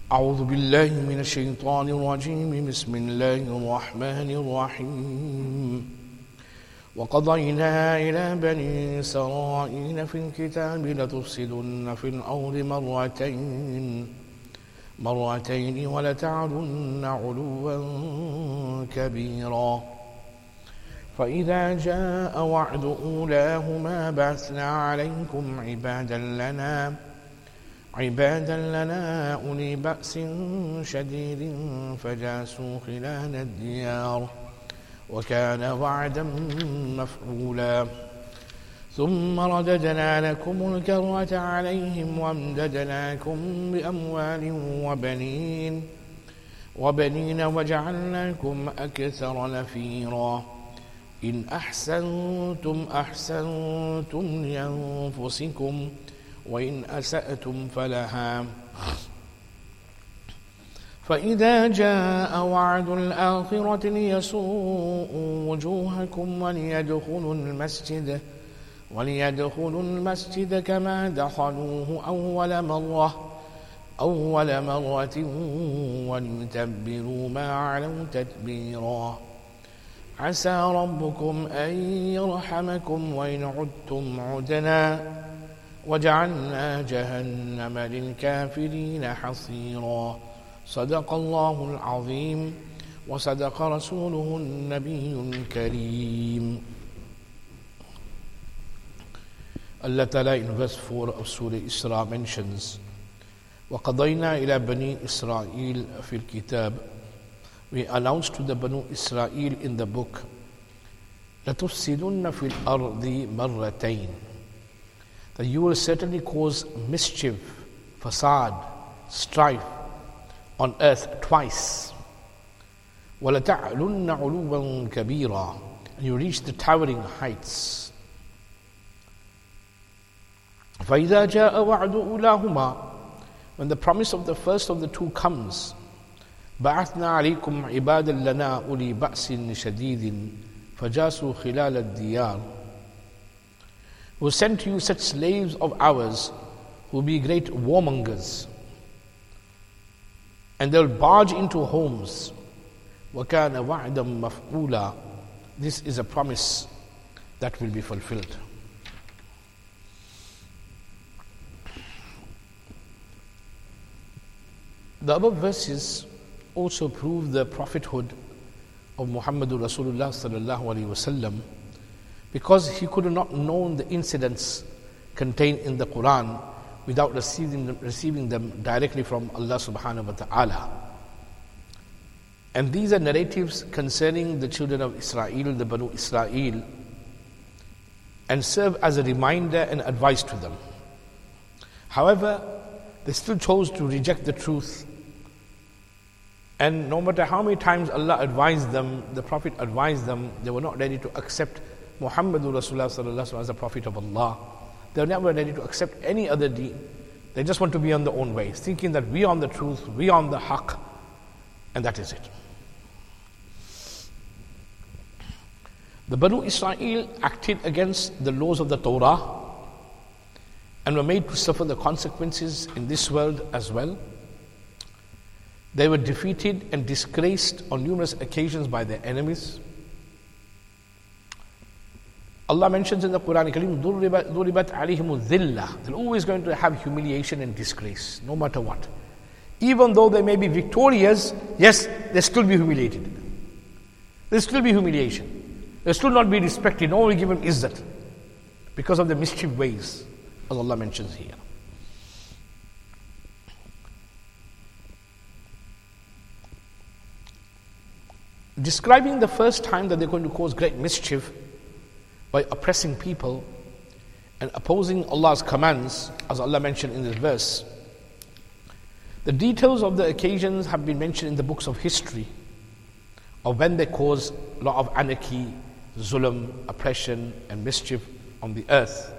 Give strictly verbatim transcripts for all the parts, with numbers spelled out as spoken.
أعوذ بالله من الشيطان الرجيم بسم الله الرحمن الرحيم وقضينا إلى بني إسرائيل في الكتاب لتفسدن في الأرض مرتين مرتين ولتعلن علوا كبيرا فإذا جاء وعد أولاهما بعثنا عليكم عبادا لنا عبادا لنا أولي بأس شديد فجاسوا خلال الديار وكان وعدا مفعولا ثم رددنا لكم الكرة عليهم وامددناكم بأموال وبنين وبنين وجعلناكم أكثر نفيرا إن أحسنتم أحسنتم لأنفسكم وإن أسأتم فلها فإذا جاء وعد الآخرة ليسوءوا وجوهكم وليدخلوا المسجد وليدخلوا المسجد كما دخلوه أول مرة أول مرة وليتبروا ما علوا تتبيرا عسى ربكم أن يرحمكم وإن عدتم عدنا وجعلنا جهنم للكافرين حصيرا صدق الله العظيم وصدق رسوله النبي الكريم. Allah Ta'ala in verse four of Surah Isra mentions وَقَضَيْنَا إِلَى بَنِي إِسْرَائِيلَ فِي الْكِتَابِ. We announced to the Banu Israel in the book لَتُفْسِدُنَّ فِي الْأَرْضِ مَرَّتَيْنِ, that you will certainly cause mischief, fasad, strife on earth twice. وَلَتَعْلُنَّ عُلُوًّا كَبِيرًا, and you reach the towering heights. فَإِذَا جَاءَ وَعْدُ أُولَاهُمَا, when the promise of the first of the two comes, بَعَثْنَا عَلَيْكُمْ عِبَادًا لَنَا أُولِي بَأْسٍ شَدِيدٍ فَجَاسُوا خِلَالَ الدِّيَارِ. We will send to you such slaves of ours who will be great warmongers, and they will barge into homes. وَكَانَ وَعْدًا مَفْعُولًا, this is a promise that will be fulfilled. The above verses also prove the prophethood of Muhammadur Rasulullah sallallahu alaihi wasallam, because he could have not known the incidents contained in the Quran without receiving them, receiving them directly from Allah subhanahu wa ta'ala. And these are narratives concerning the children of Israel, the Banu Israel, and serve as a reminder and advice to them. However, they still chose to reject the truth. And no matter how many times Allah advised them, the Prophet advised them, they were not ready to accept Muhammadur Rasulullah sallallahu alaihi wasallam as the Prophet of Allah. They were never ready to accept any other deen. They just want to be on their own way, thinking that we are on the truth, we are on the haqq, and that is it. The Banu Israel acted against the laws of the Torah and were made to suffer the consequences in this world as well. They were defeated and disgraced on numerous occasions by their enemies. Allah mentions in the Quran Kareem, ضُرِبَتْ عَلَيْهِمُ الذِّلَّةِ, they're always going to have humiliation and disgrace, no matter what. Even though they may be victorious, yes, they'll still be humiliated. There'll still be humiliation. They'll still not be respected, no one will give them izzat, because of the mischief ways, as Allah mentions here. Describing the first time that they're going to cause great mischief by oppressing people and opposing Allah's commands, as Allah mentioned in this verse, the details of the occasions have been mentioned in the books of history of when they caused a lot of anarchy, zulm, oppression and mischief on the earth.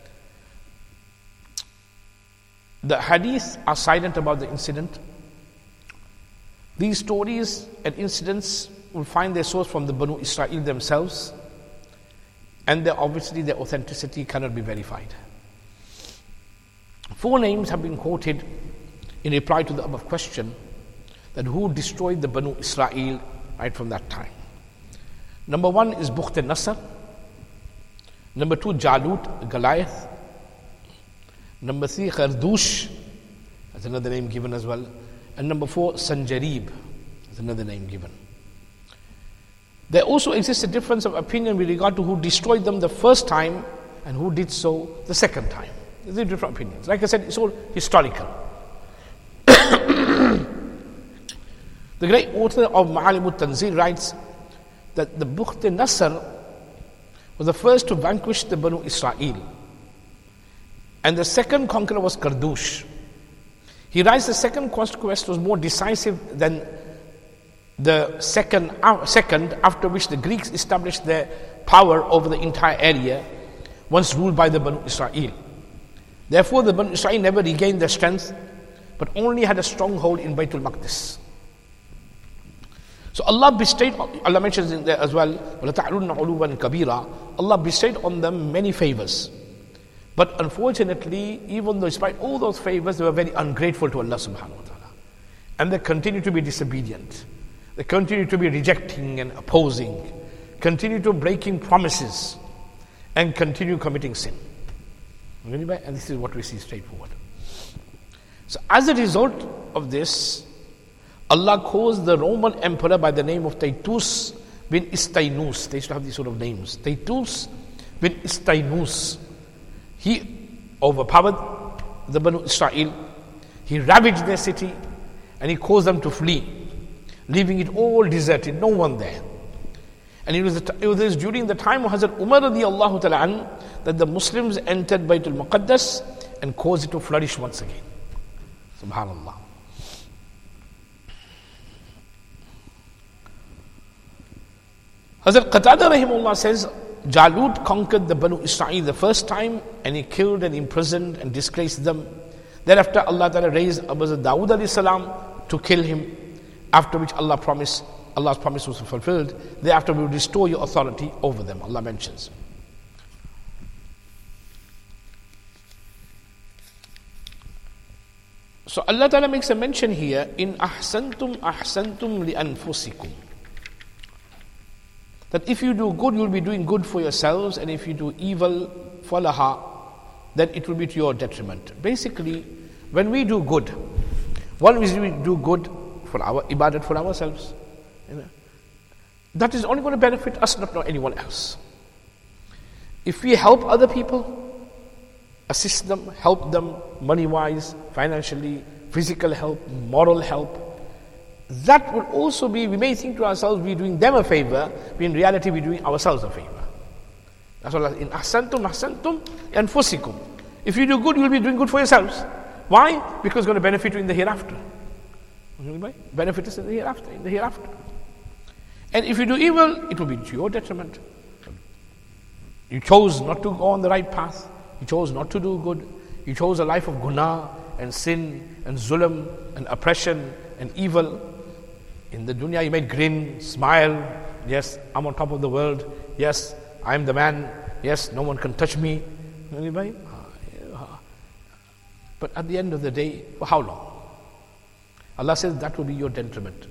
The hadith are silent about the incident. These stories and incidents will find their source from the Banu Israel themselves, and their, obviously their authenticity cannot be verified. Four names have been quoted in reply to the above question, that who destroyed the Banu Israel right from that time. Number one is Bukht al-Nasr. Number two, Jalut, Goliath. Number three, Khardush. That's another name given as well. And number four, Sanjarib. That's another name given. There also exists a difference of opinion with regard to who destroyed them the first time and who did so the second time. There's different opinions. Like I said, it's all historical. The great author of Ma'alim al-Tanzil writes that the Bukht al-Nasr was the first to vanquish the Banu Israel. And the second conqueror was Kardush. He writes the second conquest was more decisive than the second, uh, second, after which the Greeks established their power over the entire area, once ruled by the Banu Israel. Therefore, the Banu Israel never regained their strength, but only had a stronghold in Baytul Maqdis. So Allah bestowed, Allah mentions in there as well, وَلَتَعْلُنَّ عُلُوًا كَبِيرًا. Allah bestowed on them many favors. But unfortunately, even though despite all those favors, they were very ungrateful to Allah subhanahu wa ta'ala. And they continue to be disobedient. They continue to be rejecting and opposing, continue to breaking promises, and continue committing sin. And this is what we see straightforward. So as a result of this, Allah caused the Roman emperor by the name of Titus bin Istainus. They used to have these sort of names. Titus bin Istainus. He overpowered the Banu Israel. He ravaged their city and he caused them to flee, leaving it all deserted, no one there. And it was, it was during the time of Hazrat Umar radiallahu ta'ala an that the Muslims entered Baytul Muqaddas and caused it to flourish once again. Subhanallah. Hazrat Qatada rahimahullah says, Jalut conquered the Banu Israel the first time and he killed and imprisoned and disgraced them. Thereafter Allah Ta'ala raised Abu Dawud alayhi salam to kill him, after which Allah promised, Allah's promise was fulfilled. Thereafter we will restore your authority over them, Allah mentions. So Allah Ta'ala makes a mention here, in ahsantum ahsantum li anfusikum. That if you do good, you will be doing good for yourselves, and if you do evil, falaha, then it will be to your detriment. Basically, when we do good, one is we do good for our ibadat, for ourselves. You know, that is only going to benefit us, not anyone else. If we help other people, assist them, help them money-wise, financially, physical help, moral help, that will also be, we may think to ourselves we're doing them a favor, but in reality we're doing ourselves a favor. That's all. In ahsantum, ahsantum, anfusikum. If you do good, you'll be doing good for yourselves. Why? Because it's going to benefit you in the hereafter. Benefit us in the hereafter, in the hereafter. And if you do evil, it will be to your detriment. You chose not to go on the right path. You chose not to do good. You chose a life of guna and sin and zulm and oppression and evil. In the dunya, you might grin, smile. Yes, I'm on top of the world. Yes, I'm the man. Yes, no one can touch me. But at the end of the day, for how long? Allah says that will be your detriment.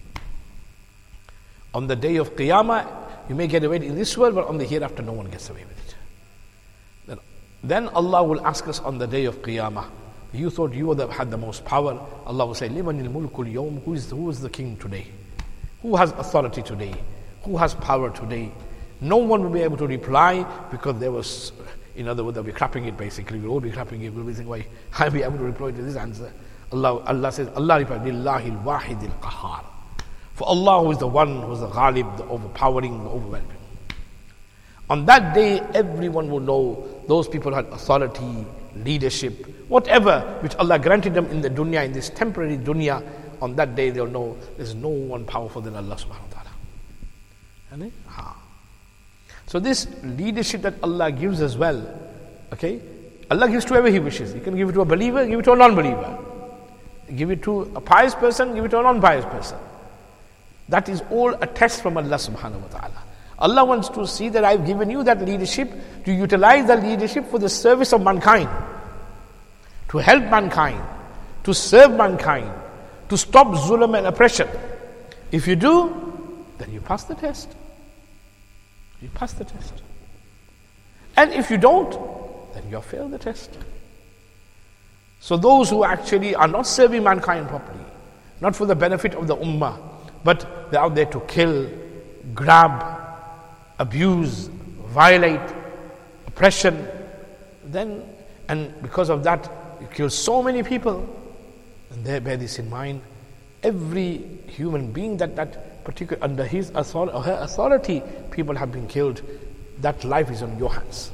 On the day of Qiyamah, you may get away in this world, but on the hereafter, no one gets away with it. Then, then Allah will ask us on the day of Qiyamah, you thought you were the, had the most power. Allah will say, Limanil mulkul yawm, who is, who is the king today? Who has authority today? Who has power today? No one will be able to reply, because there was, in other words, they'll be clapping it basically. We'll all be clapping it. We'll be thinking, why I'll be able to reply to this answer. Allah, Allah says, Allah replies, Lillahi al-wahid al-qahar. For Allah, who is the one, who is the ghalib, the overpowering, the overwhelming. On that day, everyone will know those people had authority, leadership, whatever which Allah granted them in the dunya, in this temporary dunya. On that day, they'll know there's no one powerful than Allah subhanahu wa ta'ala. So this leadership that Allah gives as well, okay, Allah gives to whoever He wishes. He can give it to a believer, give it to a non-believer. Give it to a pious person, give it to a non-pious person. That is all a test from Allah subhanahu wa ta'ala. Allah wants to see that I've given you that leadership, to utilize that leadership for the service of mankind, to help mankind, to serve mankind, to stop zulm and oppression. If you do, then you pass the test. You pass the test. And if you don't, then you have failed the test. So those who actually are not serving mankind properly, not for the benefit of the ummah, but they're out there to kill, grab, abuse, violate, oppression, then, and because of that, you kill so many people. And there, bear this in mind, every human being that, that particular, under his authority, or her authority, people have been killed, that life is on your hands.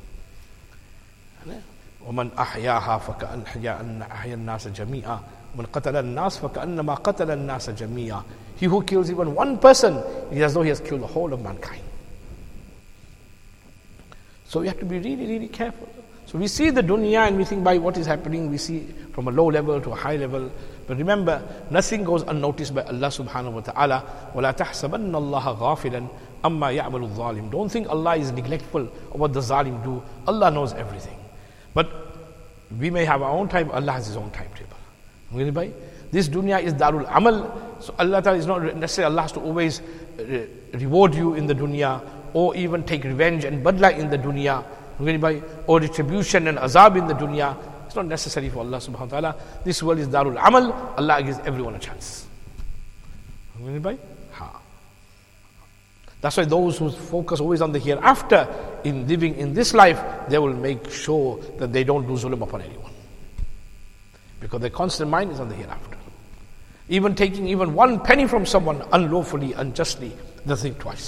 وَمَنْ أَحْيَاهَا فَكَأَنْ أَحْيَا النَّاسَ جَمِيعًا وَمَنْ قَتَلَ النَّاسَ فَكَأَنَّمَا قَتَلَ النَّاسَ جَمِيعًا. He who kills even one person, it is as though he has killed the whole of mankind. So we have to be really, really careful. So we see the dunya and we think by what is happening, we see from a low level to a high level. But remember, nothing goes unnoticed by Allah subhanahu wa ta'ala. وَلَا تَحْسَبَنَّ اللَّهَ غَافِلًا أَمَّا يَعْمَلُ الظَّالِمُ. Don't think Allah is neglectful of what the zalim do. Allah knows everything. But we may have our own time, Allah has His own timetable. This dunya is darul amal. So Allah Ta'ala is not necessarily Allah has to always reward you in the dunya, or even take revenge and badla in the dunya, or retribution and azab in the dunya. It's not necessary for Allah subhanahu wa ta'ala. This world is darul amal. Allah gives everyone a chance. That's why those who focus always on the hereafter, in living in this life, they will make sure that they don't do zulm upon anyone. Because their constant mind is on the hereafter. Even taking even one penny from someone unlawfully, unjustly, they think twice.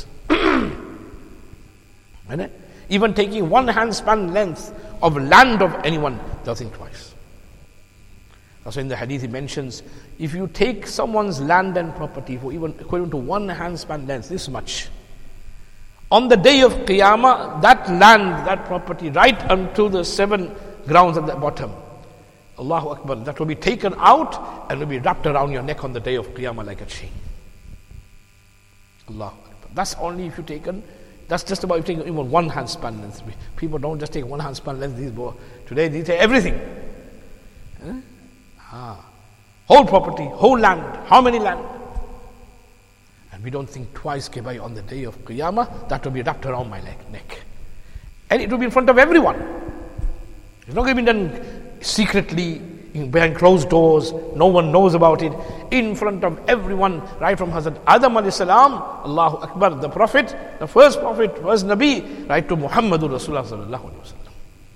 Even taking one handspan length of land of anyone, they'll think twice. That's why in the hadith he mentions, if you take someone's land and property for even equivalent to one handspan length, this much, on the day of Qiyamah, that land, that property, right unto the seven grounds at the bottom, Allahu Akbar, that will be taken out and will be wrapped around your neck on the day of Qiyamah like a chain. Allahu Akbar. That's only if you taken, that's just about if you take even one handspan length. People don't just take one handspan length, these boys. Today they take everything. Eh? Ah. Whole property, whole land, how many land? And we don't think twice, Kebai, on the day of Qiyamah, that will be wrapped around my leg, neck. And it will be in front of everyone. It's not going to be done secretly, behind closed doors, no one knows about it, in front of everyone, right from Hazrat Adam alayhi salam, Allahu Akbar, the Prophet, the first Prophet, first Nabi, right to Muhammadur Rasulullah sallallahu alayhi wa sallam.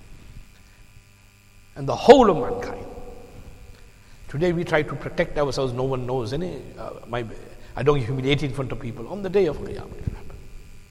And the whole of mankind. Today we try to protect ourselves, no one knows. Any, uh, my, I don't humiliate in front of people. On the day of Qiyamah it will happen.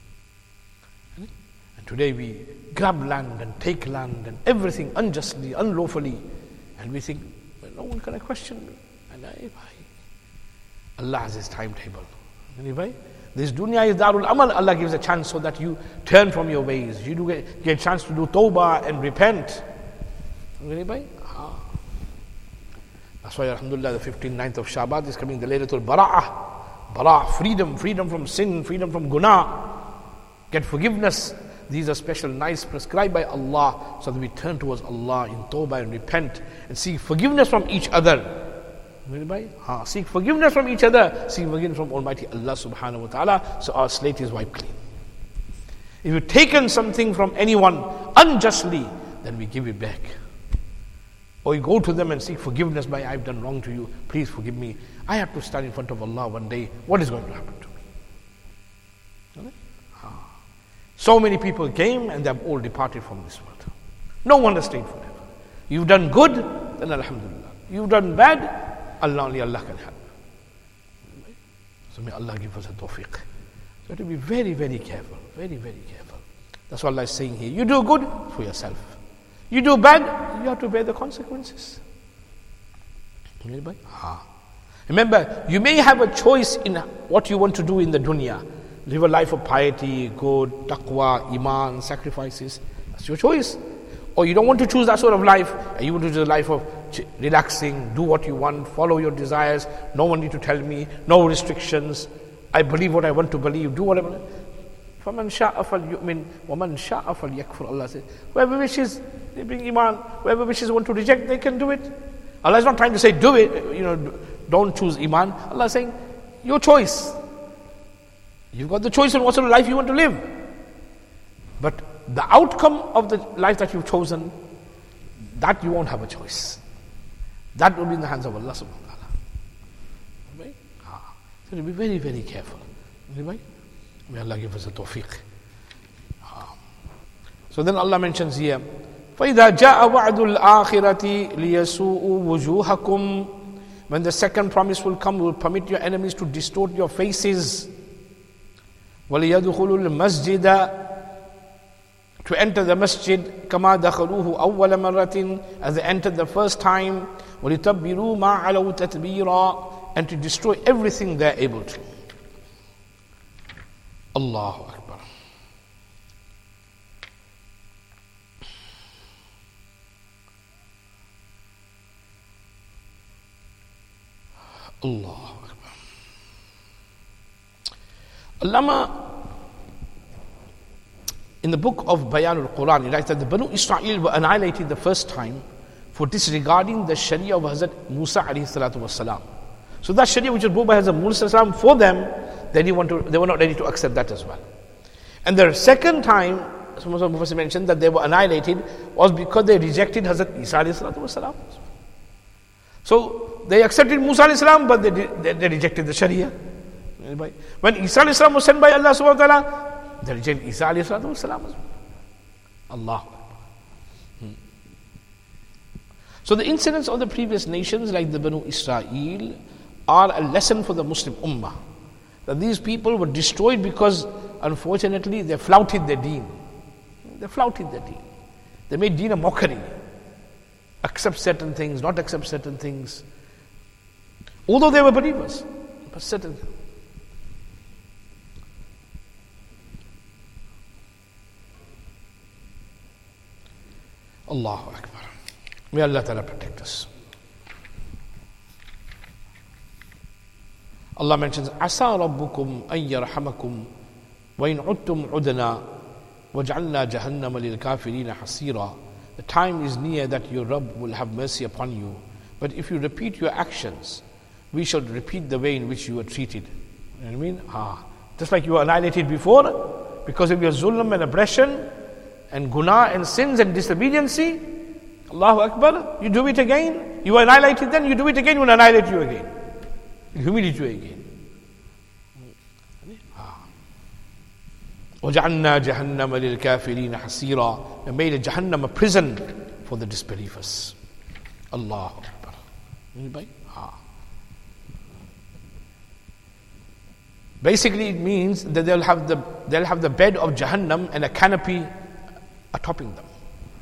And today we grab land and take land and everything unjustly, unlawfully. And we think, well, no one can question me. And I, Allah has His timetable. Anyway, this dunya is darul amal. Allah gives a chance so that you turn from your ways. You do get, get a chance to do tawbah and repent. Anyway, ah. That's why, alhamdulillah, the fifteenth of Shaban is coming, the Laylatul Bara'ah. Bara'ah, freedom, freedom from sin, freedom from guna. Get forgiveness. These are special nights prescribed by Allah so that we turn towards Allah in tawbah and repent and seek forgiveness from each other. Ha, seek forgiveness from each other, seek forgiveness from Almighty Allah subhanahu wa ta'ala, so our slate is wiped clean. If you've taken something from anyone unjustly, then we give it back. Or you go to them and seek forgiveness by, I've done wrong to you, please forgive me. I have to stand in front of Allah one day. What is going to happen to me? So many people came and they have all departed from this world. No one has stayed forever. You've done good, then alhamdulillah. You've done bad, Allah only Allah can help. So may Allah give us a tawfiq. So we have to be very, very careful. Very, very careful. That's what Allah is saying here. You do good for yourself. You do bad, you have to bear the consequences. Remember, you may have a choice in what you want to do in the dunya. Live a life of piety, good, taqwa, iman, sacrifices. That's your choice. Or you don't want to choose that sort of life, and you want to choose a life of relaxing, do what you want, follow your desires, no one need to tell me, no restrictions. I believe what I want to believe, do whatever. فَمَنْ شَاءَ فَلْيُؤْمِنْ وَمَنْ شَاءَ فَلْيَكْفُرْ. Allah says, whoever wishes, they bring iman. Whoever wishes want to reject, they can do it. Allah is not trying to say, do it, you know, don't choose Iman. Allah is saying, your choice. You've got the choice on what sort of life you want to live. But the outcome of the life that you've chosen, that you won't have a choice. That will be in the hands of Allah subhanahu wa ta'ala. Right? Ah. So to be very, very careful. Right? May Allah give us a tawfiq. Ah. So then Allah mentions here, فَإِذَا جَاءَ وَعْدُ الْآخِرَةِ لِيَسُوءُ وُجُوهَكُمْ. When the second promise will come, will permit your enemies to distort your faces. وَلِيَدْخُلُوا الْمَسْجِدَ, to enter the masjid, كَمَا دَخَلُوهُ أَوَّلَ مَرَّةٍ, as they entered the first time. وَلِتَبِّرُوا مَا عَلَوْا تَتْبِيرًا, and to destroy everything they are able to. Allahu Akbar. Allahu Akbar. Allama, in the book of Bayan al-Quran, he writes that the Banu Israel were annihilated the first time for disregarding the Sharia of Hazrat Musa alayhi salatu wasalam. So that Sharia which was brought by Hazrat Musa salam for them, they, didn't want to, they were not ready to accept that as well. And the second time, some of the Mufassir mentioned that they were annihilated was because they rejected Hazrat Isa alayhi salatu wasalam. So they accepted Musa alayhi salam, but they, they, they rejected the Sharia. When Isa alayhi salam was sent by Allah subhanahu wa ta'ala, they rejected Isa alayhi salatu wasalam as well. Allah. Hmm. So the incidents of the previous nations like the Banu Israel are a lesson for the Muslim Ummah. That these people were destroyed because unfortunately they flouted their deen. They flouted their deen. They made deen a mockery. Accept certain things, not accept certain things. Although they were believers, but certain things. Allahu Akbar. May Allah Ta'ala protect us. Allah mentions, Asa Rabbukum an yarhamakum wa in udtum udna waj'alna jahannama lil kafirina hasira. The time is near that your Rabb will have mercy upon you. But if you repeat your actions, we shall repeat the way in which you were treated. You know what I mean? Ah, just like you were annihilated before because of your zulm and oppression and guna and sins and disobediency. Allahu Akbar, you do it again. You were annihilated then, you do it again, we will annihilate you again. We'll humiliate you again. وَجَعَلْنَا جَهَنَّمَ لِلْكَافِرِينَ حَسِيرًا, and made a Jahannam a prison for the disbelievers. Allahu Akbar. Anybody? Ah. Basically, it means that they'll have the they'll have the bed of Jahannam and a canopy attopping them.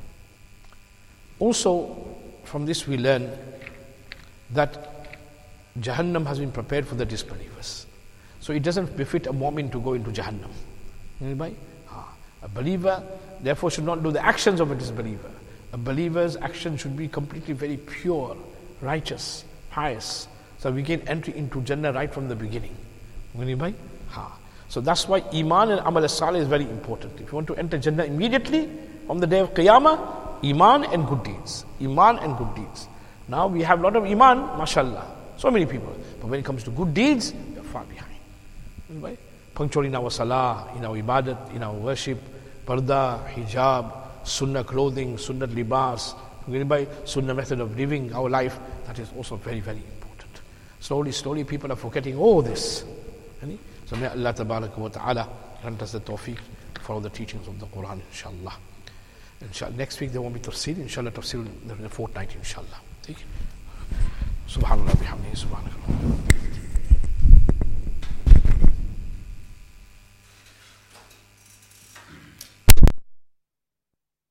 Also, from this we learn that Jahannam has been prepared for the disbelievers. So it doesn't befit a mu'min to go into Jahannam. Anybody? Ah. A believer, therefore, should not do the actions of a disbeliever. A believer's action should be completely very pure, righteous, pious. So we get entry into Jannah right from the beginning. Anybody? Ha. So that's why Iman and Amal as-Salih is very important. If you want to enter Jannah immediately from the day of Qiyamah, Iman and good deeds. Iman and good deeds. Now we have a lot of Iman, mashallah. So many people. But when it comes to good deeds, we are far behind. Anybody? Punctual in our salah, in our ibadat, in our worship, parda, hijab, sunnah clothing, sunnah libas, anybody? Sunnah method of living our life, that is also very, very important. Slowly, slowly people are forgetting all this. So may Allah tabaraka wa ta'ala grant us the tawfiq for all the teachings of the Quran, inshallah. Inshallah. Next week there won't be tafsir, inshallah tafsir in the fortnight, inshallah. Subhanallah bihamdihi, subhanallah.